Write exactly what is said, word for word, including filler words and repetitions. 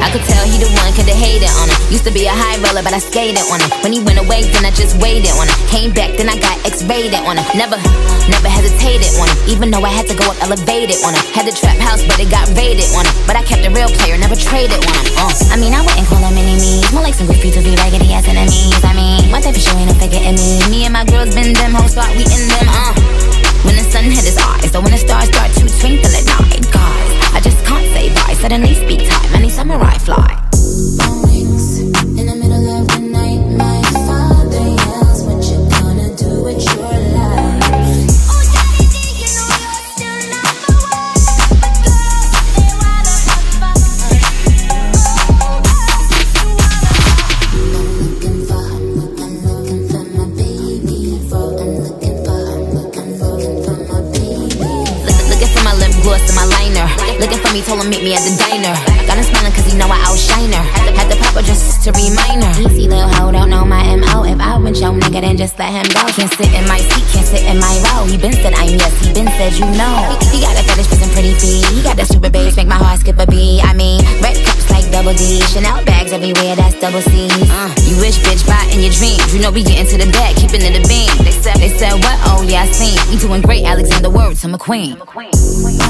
I could tell he the one, coulda hated on him. Used to be a high roller, but I skated on him. When he went away, then I just waited on him. Came back, then I got X-rated on him. Never, never hesitated on him. Even though I had to go up elevated on him. Had the trap house, but it got raided on him. But I kept a real player, never traded on him. Uh. I mean, I wouldn't call them enemies. More like some graffiti to be raggedy ass enemies. I mean, one thing for sure ain't no forgetting me. Me and my girls been them hoes, thought we in them. Uh. When the sun hit his eyes, so when the stars start to twinkle at night, guys, I just can't say bye. Suddenly speak time, many samurai fly. Mornings, in the middle of the night, my father yells, what you gonna do with your life? Oh, Daddy G, you know you're still number one, but girls, they wanna have fun. I'm looking for, I'm looking for my baby. For I'm looking for, I'm looking, looking for my baby. Look, looking for my lip gloss and my liner. Looking for me, told him meet me at the diner. Got him smiling cause he know I outshine her. Had to pop her just to remind her. Easy little hoe, don't know my M O. If I want your nigga, then just let him go. Can't sit in my seat, can't sit in my row. He been said I'm yes, he been said you know. He got a fetish for some pretty feet. He got the super bass, make my heart skip a beat. I mean, red cups like double D. Chanel bags everywhere, that's double C's. Uh, you wish, bitch, buy in your dreams. You know we get into the bag, keeping it a beam. They said, they said what? Oh yeah, I seen. We doing great, Alexander Word, I'm a queen.